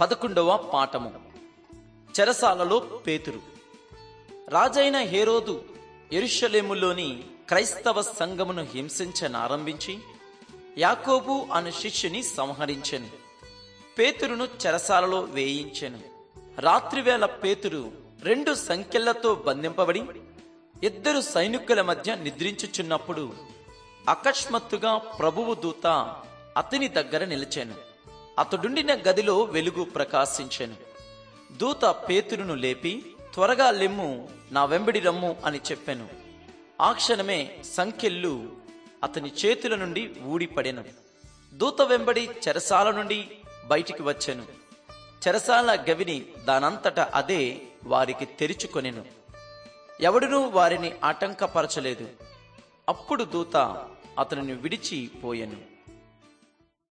11వ పాఠము. చెరసాలలో పేతురు. రాజైన హేరోదు యెరూషలేములోని క్రైస్తవ సంఘమును హింసించనారంభించి యాకోబు అను శిష్యుని సంహరించెను. పేతురును చెరసాలలో వేయించెను. రాత్రివేళ పేతురు 2 సంకెళ్లతో బంధింపబడి 2 సైనికుల మధ్య నిద్రించుచున్నప్పుడు అకస్మాత్తుగా ప్రభువు దూత అతని దగ్గర నిలిచెను. అతడుండిన గదిలో వెలుగు ప్రకాశించెను. దూత పేతురును లేపి, త్వరగా లెమ్ము, నా వెంబడి రమ్ము అని చెప్పెను. ఆ క్షణమే సంకెళ్ళు అతని చేతుల నుండి ఊడిపడెను. దూత వెంబడి చెరసాల నుండి బయటికి వచ్చెను. చెరసాల గవిని దానంతట అదే వారికి తెరుచుకొనెను. ఎవడునూ వారిని ఆటంకపరచలేదు. అప్పుడు దూత అతనిని విడిచిపోయెను.